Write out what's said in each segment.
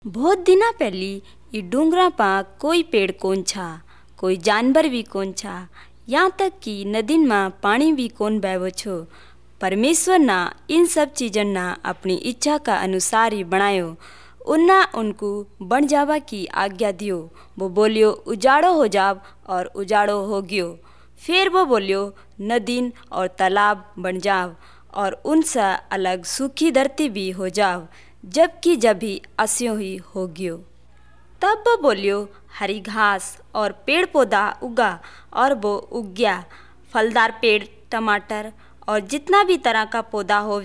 बहुत दिना पहली ई डूंगरा पा कोई पेड़ कोन छा, कोई जानवर भी कोन छा, यहाँ तक कि नदीन में पानी भी कोन बहवो छो। परमेश्वर ना इन सब चीजन ना अपनी इच्छा का अनुसार ही बनायो। उन्ना उनको बन जावा की आज्ञा दियो। वो बोलियो उजाड़ो हो जाव और उजाड़ो हो गयो। फिर वो बोलियो नदीन और तालाब बन जाव और उनसे अलग सूखी धरती भी हो जाव, जबकि जब भी अस्यों ही हो गयो। तब वो बोलियो हरी घास और पेड़ पौधा उगा और वो उग गया। फलदार पेड़, टमाटर और जितना भी तरह का पौधा हो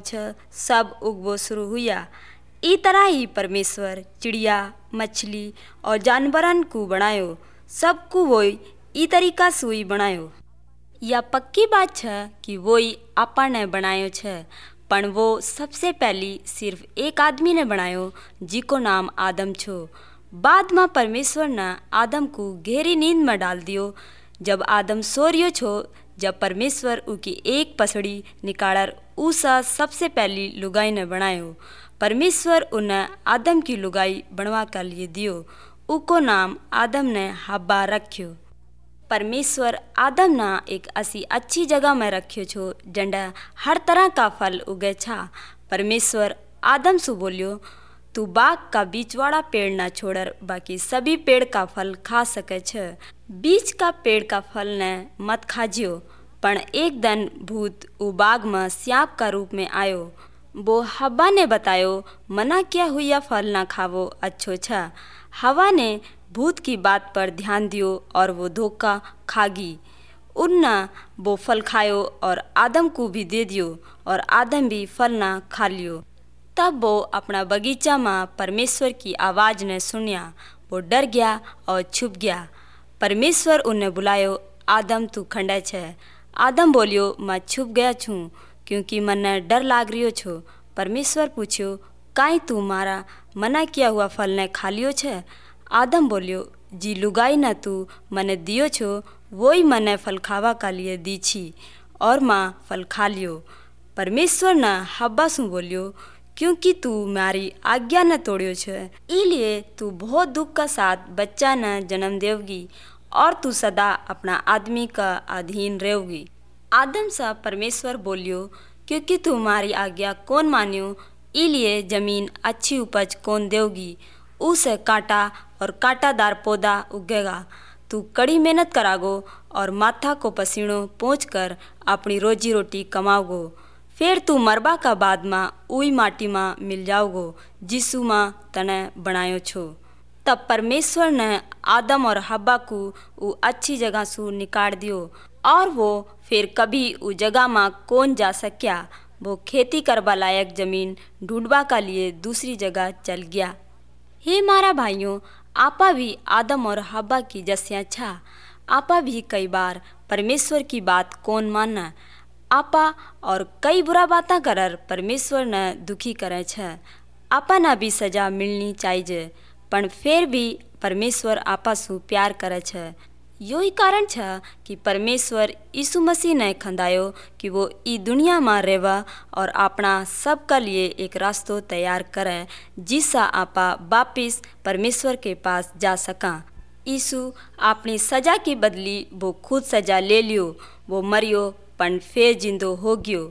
सब उगवो शुरू हुआ। ई तरह ही परमेश्वर चिड़िया, मछली और जानवरन को बनायो। सबको वही ई तरीका से ही बनायो। या पक्की बात है कि वही आपा ने बनायो छे, पण वो सबसे पहली सिर्फ एक आदमी ने बनायो जिको नाम आदम छो। बाद में परमेश्वर ने आदम को गहरी नींद में डाल दियो। जब आदम सो रियो छो, जब परमेश्वर उकी एक पसड़ी निकालर उसा सबसे पहली लुगाई ने बनायो। परमेश्वर उन्हें आदम की लुगाई बनवा कर लिए दियो। उको नाम आदम ने हब्बा रख्यो। परमेश्वर आदम ना एक ऐसी अच्छी जगह में रख्यो छो जंडा हर तरह का फल उगे छा। परमेश्वर आदम से बोलियो तू बाग का बीच वाला पेड़ ना छोड़र, बाकी सभी पेड़ का फल खा सके छे। बीच का पेड़ का फल ने मत खाजियो। पण एक दिन भूत उ बाग में सांप का रूप में आयो। वो हवा ने बतायो मना किया हुआ फल ना खावो अच्छो छा। हवा ने भूत की बात पर ध्यान दियो और वो धोखा खागी। उन्ना वो फल खायो और आदम को भी दे दियो और आदम भी फल ना खा लियो। तब वो अपना बगीचा में परमेश्वर की आवाज़ ने सुनिया। वो डर गया और छुप गया। परमेश्वर उन्हें बुलायो, आदम तू खंडे छे। आदम बोलियो मैं छुप गया छूँ क्योंकि मन्ने डर लाग रियो छो। परमेश्वर पूछियो काई तू मारा मना किया हुआ फल ने खा लियो छे। आदम बोलियो जी लुगाई ना तू मने दियो छो वही मने फल खावा का लिए दी छी और माँ फल खा लियो। परमेश्वर न हब्बा सु बोलियो क्योंकि तू मारी आज्ञा न तोड़ियो छे, इसलिए तू बहुत दुख का साथ बच्चा न जन्म देवगी और तू सदा अपना आदमी का अधीन रहेगी। आदम सा परमेश्वर बोलियो क्योंकि तू मारी आज्ञा कौन मानियो, इसलिए जमीन अच्छी उपज कौन देवगी। उसे कांटा और कांटादार पौधा उगेगा। तू कड़ी मेहनत करागो और माथा को पसीनो पोंछ कर अपनी रोजी रोटी कमाओगो। फिर तू मरबा का बाद में उई माटी में मिल जाओगो जिसु माँ तने बनायो छो। तब परमेश्वर ने आदम और हब्बा को उ अच्छी जगह से निकाल दियो और वो फिर कभी उ जगह में कौन जा सक्या। वो खेती करबा लायक जमीन ढूंढबा का लिए दूसरी जगह चल गया। हे मारा भाइयों, आपा भी आदम और हब्बा की जस्या छा। आपा भी कई बार परमेश्वर की बात कौन माना। आपा और कई बुरा बातें करर परमेश्वर ने दुखी करे छे। आपा ना भी सजा मिलनी चाहिए, पण फिर भी परमेश्वर आपा सु प्यार करे छे। यही कारण छे कि परमेश्वर यीशु मसीह ने खंदायो कि वो ई दुनिया में रेवा और अपना सब का लिए एक रास्तो तैयार करे जिससे आपा वापिस परमेश्वर के पास जा सका। यीशु अपनी सजा की बदली वो खुद सजा ले लियो। वो मरियो पण फिर जिंदो हो गयो।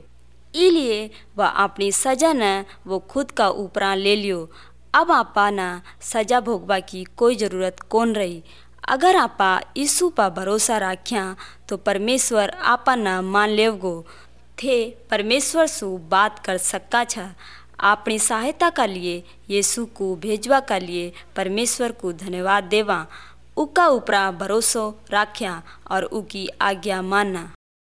इसलिए वह अपनी सजा ने वो खुद का ऊपरा ले लियो। अब आपा ना सजा भोगवा की कोई जरूरत कौन रही। अगर आपा यीशु पर भरोसा रख्या तो परमेश्वर आपा ना मान लेवगो थे परमेश्वर सु बात कर सका छा। अपनी सहायता का लिए यीशु को भेजवा का लिए परमेश्वर को धन्यवाद देवा। उका ऊपरा भरोसा रख्या और उकी आज्ञा मानना।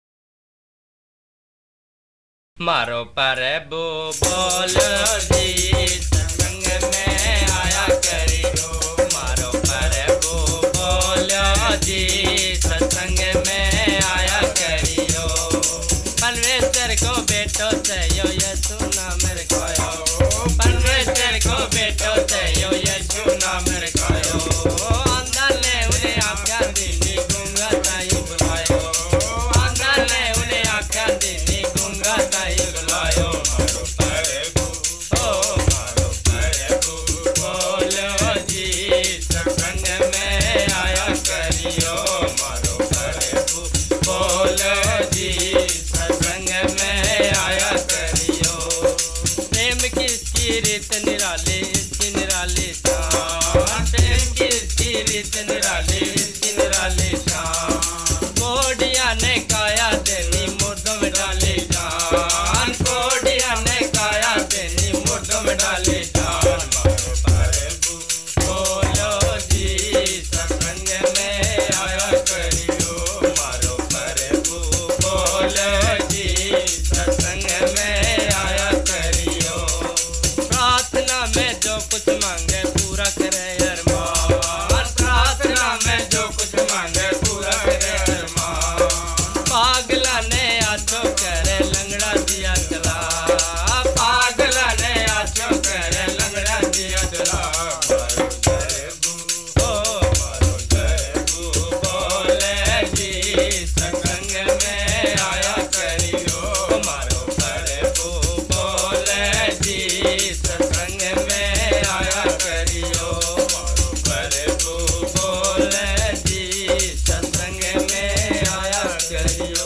मारो प्रभु बोलो जी संग में आया करियो। मारो प्रभु बोलो जी सत्संग में आया करियो। परमेश्वर को बेटो सयो यीशु नाम रखायो। परमेश्वर को बेटो सयो यीशु नाम रखायो। अंदर ने उन्हें आज्ञा दी गूंगा ताई बुलायो। अंदर ने उन्हें आज्ञा दी गूंगा ताई बुलायो। मारो प्रभु निराली शान, प्रेम की रीत निराली, रीत निराली शान। कोडिया ने काया देनी मुर्दों में डाली जान, कोडिया ने काया देनी मुर्दों में डाली जान। मारो प्रभु बोलो जी सत्संग में आया करियो, मारो प्रभु बोलो जी सत्संग में आया करियो। प्रार्थना में जो कुछ मांगे पूरा करे अरमान, प्रार्थना में जो कुछ मांगे पूरा करे अरमान। पागला ने आछो करे लंगड़ा दिया चला, पागला ने आछो करे लंगड़ा दिया चला। मारो प्रभु बोले जी सत्संग में आया करियो, मारो प्रभु बोले जी सत्संग में आया करियो, मारो प्रभु बोले जी सत्संग में आया करियो।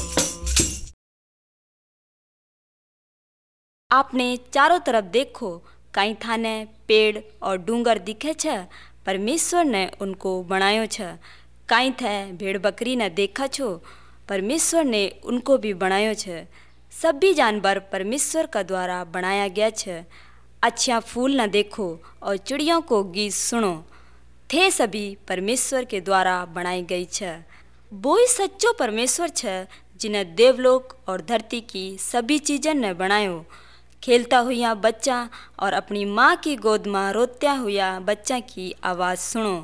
आपने चारों तरफ देखो, कई थाने पेड़ और डूंगर दिखे छ, परमेश्वर ने उनको बनायो छ। कई थे भेड़ बकरी ने देखा छो, परमेश्वर ने उनको भी बनायो छ। सभी जानवर परमेश्वर का द्वारा बनाया गया छ। अच्छा फूल न देखो और चिड़ियों को गीत सुनो, थे सभी परमेश्वर के द्वारा बनाई गई छ। वो ही सच्चो परमेश्वर छ जिन्हें देवलोक और धरती की सभी चीज़ें ने बनायो। खेलता हुआ बच्चा और अपनी माँ की गोद में रोता हुआ बच्चा की आवाज़ सुनो।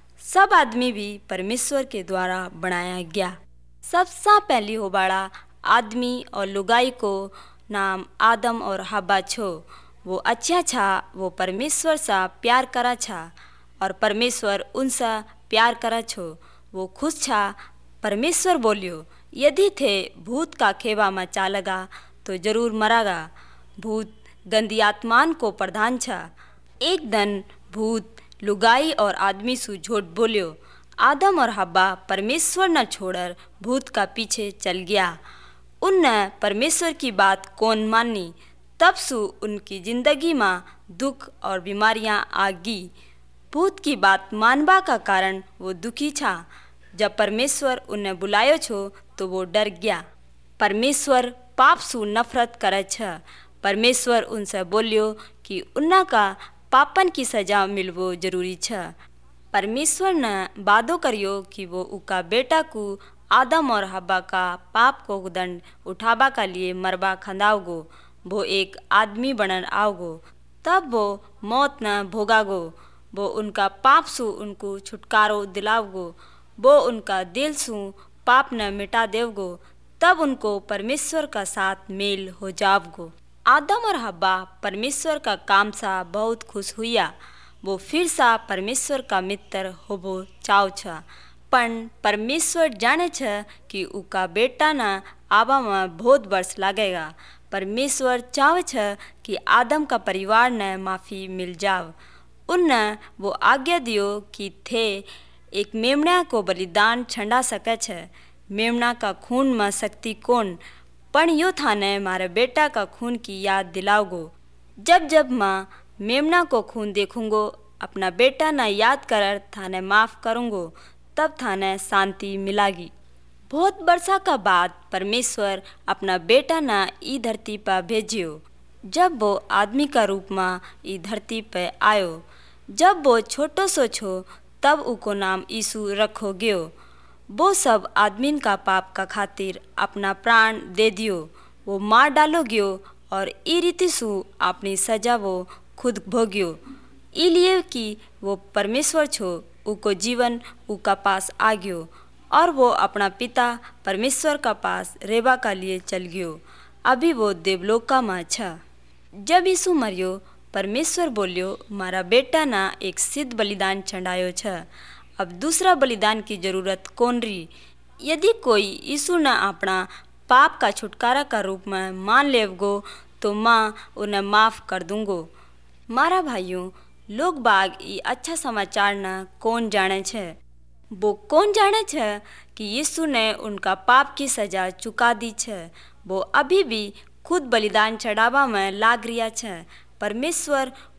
सब आदमी भी परमेश्वर के द्वारा बनाया गया। सबसे पहली होबाड़ा आदमी और लुगाई को नाम आदम और हब्बा छो। वो अच्छा छा, वो परमेश्वर सा प्यार करा छा और परमेश्वर उनसा प्यार करा छो। वो खुश छा। परमेश्वर बोलियो, यदि थे भूत का खेबा में चालगा तो जरूर मरागा। भूत गंदी आत्मान को प्रधान छा। एक दिन भूत लुगाई और आदमी सु झूठ बोलियो। आदम और हब्बा परमेश्वर न छोड़कर भूत का पीछे चल गया। उनने परमेश्वर की बात कौन मानी, तब सु उनकी जिंदगी में दुख और बीमारियां आ गई। भूत की बात मानबा का कारण वो दुखी छा। जब परमेश्वर उन्हें बुलायो छो तो वो डर गया। परमेश्वर पाप सु नफरत करे छ। परमेश्वर उनसे बोलियो कि उन्ना का पापन की सजा मिलवो जरूरी छ। परमेश्वर ने वादो करियो कि वो उका बेटा को आदम और हब्बा का पाप को दंड उठाबा का लिए मरबा खंदाओगो। वो एक आदमी बनन आओगो, तब वो मौत न भोगागो। वो उनका पाप सु उनको छुटकारो दिलाओगो। वो उनका दिल सु पाप न मिटा देवगो, तब उनको परमेश्वर का साथ मेल हो जावगो। आदम और हब्बा परमेश्वर का काम सा बहुत खुश हुआ। वो फिर सा परमेश्वर का मित्र होबो चाव छ। पण परमेश्वर जाने छ कि उका बेटा न आबा में बहुत वर्ष लगेगा। परमेश्वर चाव छ कि आदम का परिवार ने माफ़ी मिल जाव। उनने वो आज्ञा दियो कि थे एक मेमना को बलिदान छंडा सके छ। मेमना का खून में शक्ति कौन, पण यो थाने मारे बेटा का खून की याद दिलाओगो। जब जब माँ मेमना को खून देखूंगो, अपना बेटा न याद कर थाने माफ़ करूंगो, तब थाने शांति मिलागी। बहुत वर्षा का बाद परमेश्वर अपना बेटा न ई धरती पर भेजियो। जब वो आदमी का रूप में ई धरती पे आयो, जब वो छोटो सो छो, तब उको नाम यीशु रखो गयो। वो सब आदमीन का पाप का खातिर अपना प्राण दे दियो। वो मार डालो गयो और ई रीति सु अपनी सजा वो खुद भोगियो। इलिए कि वो परमेश्वर छो, उको जीवन उका पास आ गयो और वो अपना पिता परमेश्वर का पास रेबा का लिए चल गयो। अभी वो देवलोका में छ। जब यीशु मरियो, परमेश्वर बोलियो, मारा बेटा ना एक सिद्ध बलिदान चढ़ायो छ। अब दूसरा बलिदान की जरूरत कौन रही। यदि कोई यीशु न अपना पाप का छुटकारा का रूप में मान लेवगो तो माँ उन्हें माफ़ कर दूंगो। मारा भाइयों, लोग बाग ये अच्छा समाचार न कौन जाने छे। वो कौन जाने छे कि यीशु ने उनका पाप की सजा चुका दी छे। वो अभी भी खुद बलिदान चढ़ावा में लाग रिया छे। परमेश्वर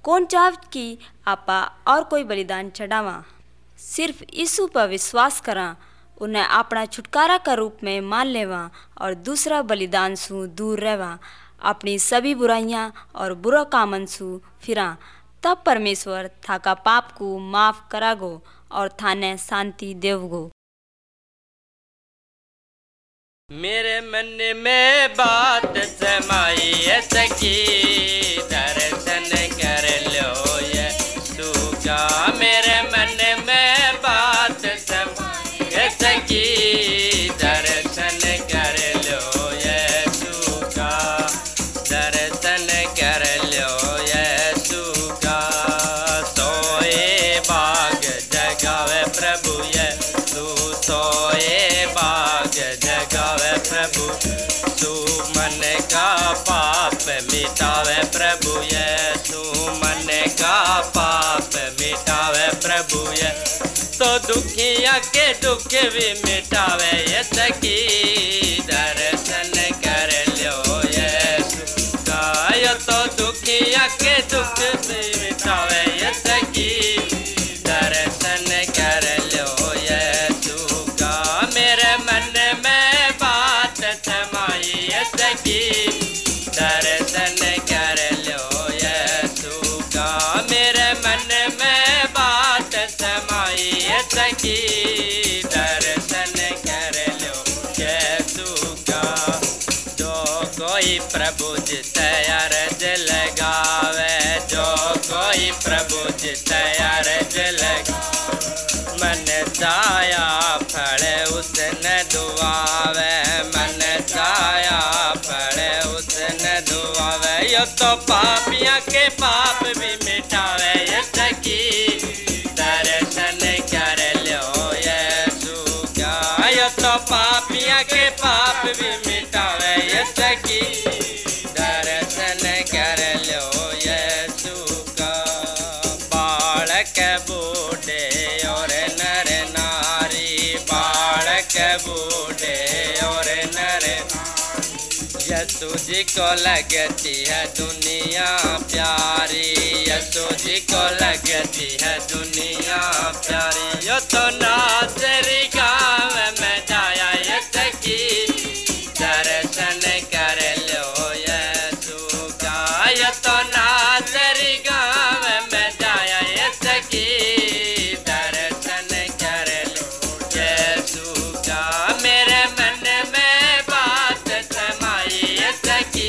कौन चाह कि आपा और कोई बलिदान चढ़ावा। सिर्फ यीशु पर विश्वास करा, उन्हें अपना छुटकारा का रूप में मान लेवा और दूसरा बलिदान से दूर रहवा, अपनी सभी बुराइयां और बुरा कामन से फिरा। तब परमेश्वर थाका पाप को माफ करागो और थाने शांति देवगो। मेरे मन में बात समाई है सकी, दर्शन कर लो यीशु का। मेरे मन में बात समाई है सकी, दर्शन कर लो यीशु का। दर्शन कर लो यीशु का। सोए बाग जगावे प्रभु यीशु, सोए बाग जगावे प्रभु तू। मन का पाप मिटावे प्रभु यीशु, मन का पाप मिटावे प्रभु यीशु। तो दुखिया के दुख भी मिटावे यीशु की। दर्शन कर लो यीशु का। तो दुखिया के दुख भी मिटावे यीशु की। दर्शन कर लो यीशु का। मेरे मन में बात समाई यीशु की। दर्शन कर लो यीशु का। मेरे मन में बात समाई यीशु की। दर्शन कर लो यीशु का। जो कोई प्रभु जिसे अर्ज लगावे, जो कोई प्रभु जिसे अर्ज लगावे, मन चाया फल उसने दुआवे, मन चाया फल उसने दुआवे। यो तो पापिया के पाप भी मिटावे यीशु की। दर्शन कर लो यीशु का। यो तो पापिया के पाप भी मिटावे यीशु की। दर्शन कर लो यीशु का। बालक बूढ़े और नर नारी, बालक बूढ़े और नर नारी, यीशु जी को लगती है दुनिया प्यारी, यीशु जी को लगती है दुनिया प्यारी। यो तो नासरी गाँव में जाया यीशु की। दर्शन कर लो यीशु का। यो तो नासरी गाँव में जाया यीशु की। दर्शन कर लो यीशु का। मेरे मन में बात समाई यीशु की।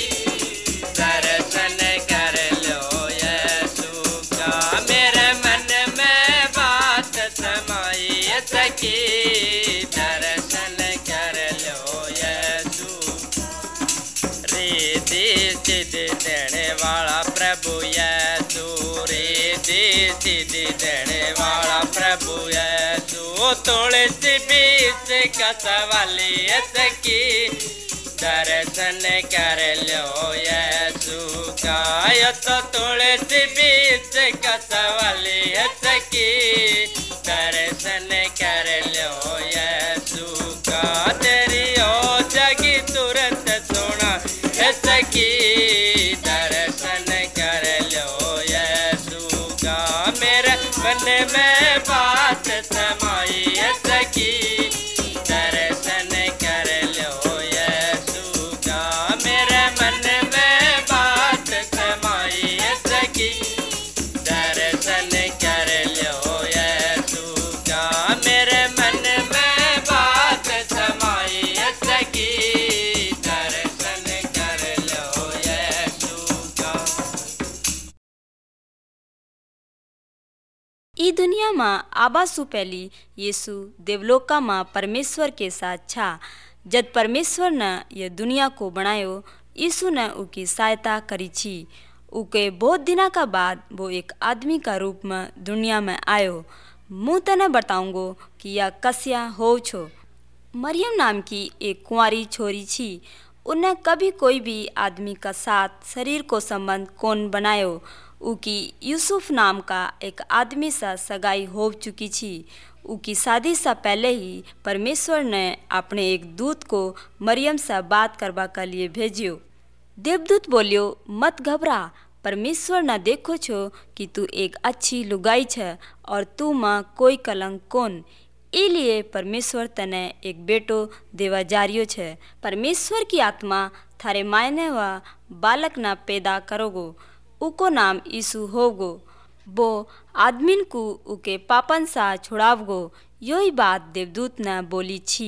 दर्शन कर लो यीशु का। मेरे मन में बात समाई यीशु की। दर्शन कर लो यीशु। रिद्धि सिद्धि देने वाला प्रभु यीशु, रिद्धि सिद्धि देने वाला प्रभु यीशु। तुलसी बीच का सवाली यीशु की। दर्शन कर लो यीशु का। यो तो तुलसी बीच का सवाली यीशु की। दर्शन कर लो यीशु का। तेरी ओ जगी तुरंत सुना यीशु की। दर्शन कर लो यीशु का। मेरे मन में बात समाई यीशु की। दर्शन कर लो यीशु का। मेरे मन में बात समाई यीशु की। दर्शन कर लो यीशु का। मेरे मन में बात समाई यीशु की। दर्शन कर लो यीशु का। ई दुनिया में आबा सु पहली यीशु देवलोका में परमेश्वर के साथ छा। जब परमेश्वर ने यह दुनिया को बनायो, यीशु ने उनकी सहायता करी छी। उके बहुत दिना का बाद वो एक आदमी का रूप में दुनिया में आयो। मुँह तने बताऊंगो कि यह कस्या हो छो। मरियम नाम की एक कुंवारी छोरी छी। उन्हें कभी कोई भी आदमी का साथ शरीर को संबंध कौन बनायो। उकी यूसुफ नाम का एक आदमी सा सगाई हो चुकी थी। उकी शादी से पहले ही परमेश्वर ने अपने एक दूत को मरियम से बात करवा के लिए भेजियो। देवदूत बोलियो, मत घबरा, परमेश्वर न देखो छो कि तू एक अच्छी लुगाई छ और तू माँ कोई कलंक कोन, इलिए परमेश्वर तने एक बेटो देवा जारियो छे। परमेश्वर की आत्मा थारे मायने व बालक ना पैदा करोगो, उको नाम यीशु होगो। वो आदमीन को उके पापन सा छुड़ावगो। योही बात देवदूत ने बोली छी।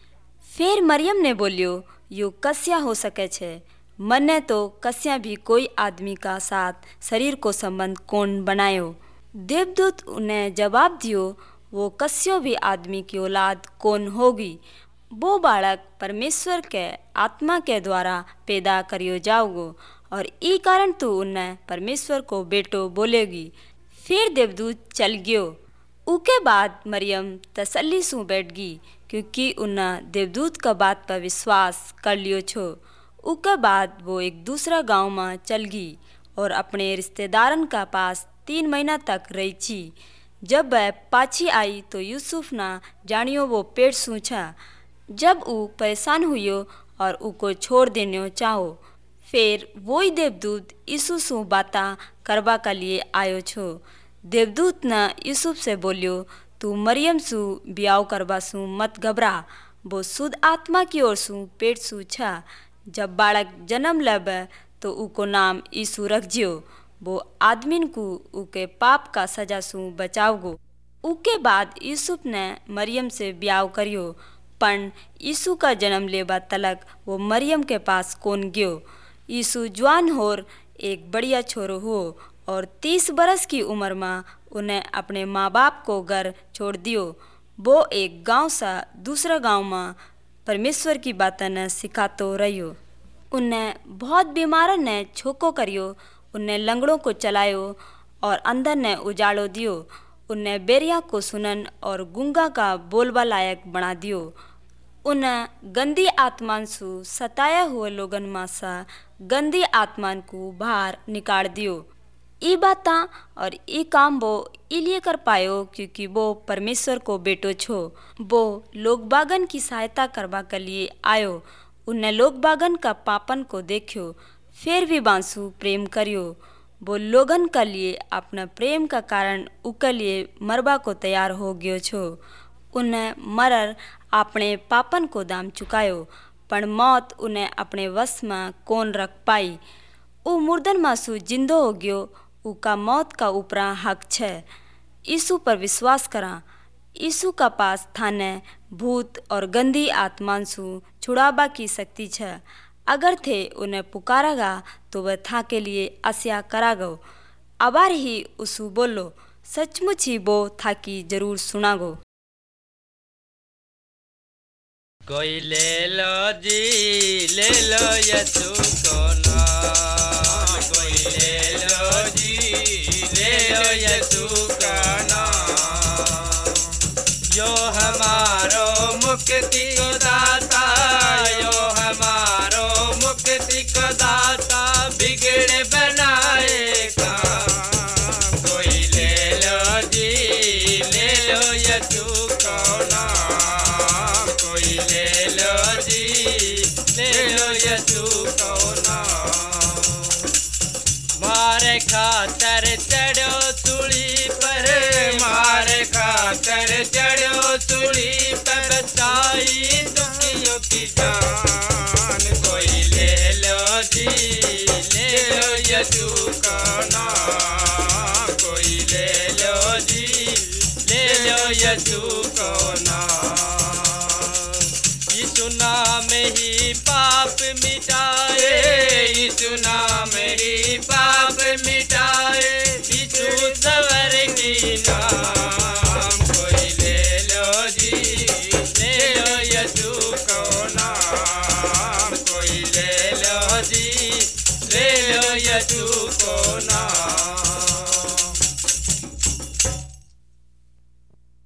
फिर मरियम ने बोलियो, यो कस्या हो सके छे, मन्ने तो कस्या भी कोई आदमी का साथ शरीर को संबंध कौन बनायो। देवदूत उन्हें जवाब दियो, वो कस्यो भी आदमी की औलाद कौन होगी, वो बालक परमेश्वर के आत्मा के द्वारा पैदा करियो जाओगो और ई कारण तू उन्हें परमेश्वर को बेटो बोलेगी। फिर देवदूत चल गयो। उके बाद मरियम तसल्ली सु बैठ गई, क्योंकि उन्हें देवदूत का बात पर विश्वास कर लियो छो। उके बाद वो एक दूसरा गांव में चल गई और अपने रिश्तेदारन का पास 3 महीना तक रही छी। जब वह पाछी आई तो यूसुफ ना जानियो वो पेट सूछा। जब ऊ परेशान हुयो और उको छोड़ देने चाहो, फिर वही देवदूत यीशु सु बाता करवा के लिए आयो छो। देवदूत न यूसुफ से बोलियो, तू मरियम सु ब्याह करवा सु मत घबरा, वो शुद्ध आत्मा की ओर सु पेट सु छा। जब बालक जन्म लेबे तो उको नाम यीशु रख जियो, वो आदमीन को उके पाप का सजा सु बचावगो। उके बाद यूसुफ ने मरियम से ब्याह करियो, पण यीशु का जन्म लेबा तलक वो मरियम के पास कौन गयो। यीशु जवान होर एक बढ़िया छोरो हो और 30 बरस की उम्र में उन्हें अपने माँ बाप को घर छोड़ दियो। वो एक गांव से दूसरा गांव में परमेश्वर की बातें ने सिखातो रहियो। उन्हें बहुत बीमारन ने छोको करियो, उन्हें लंगड़ों को चलायो और अंदर ने उजाड़ो दियो। उन्हें बेरिया को सुनन और गूंगा का बोलबा लायक बना दियो। उन्हें गंदी आत्मान सु सताया हुए लोगन में से गंदी आत्मान को बाहर निकाल दियो। ई बाता और ई काम वो इलिए कर पायो क्योंकि वो परमेश्वर को बेटो छो। वो लोग बागन की सहायता करवा के लिए आयो। उन्हें लोग बागन का पापन को देखियो, फिर भी बांसु प्रेम करियो। वो लोगन के लिए अपना प्रेम का कारण उके लिए मरबा को तैयार हो गयो छो। उन्हें मरर अपने पापन को दाम चुकायो, पण मौत उन्हें अपने वश में कौन रख पाई। ऊ मुर्दन मासु जिंदो हो गयो, उका मौत का ऊपरा हक छे। यीशु पर विश्वास करा। यीशु का पास थाने भूत और गंदी आत्मान सु छुड़ाबा की शक्ति छे। अगर थे उन्हें पुकारागा तो वह था के लिए आशा करागो। अबार ही उसु बोलो, सचमुच ही वो था कि जरूर सुनागो। कोई ले लो जी, ले लो यीशु को नाम, कोई ले लो जी, ले लो यीशु का नाम। यो हमारो मुक्ति को दाता, यो हमारो मुक्ति को दाता, बिगड़े बनाएगा। कोई ले लो जी, ले लो यीशु को नाम, कोई ले लो जी, ले लो यीशु को नाम। मारे खातर चढ़ो सूली पर, मारे खातर चढ़ो सूली पर, बचाई दुखियों की जान। कोई ले लो जी, ले लो यीशु का नाम, कोई ले लो जी, ले लो यीशु का नाम। यीशु नाम ही पाप मिटा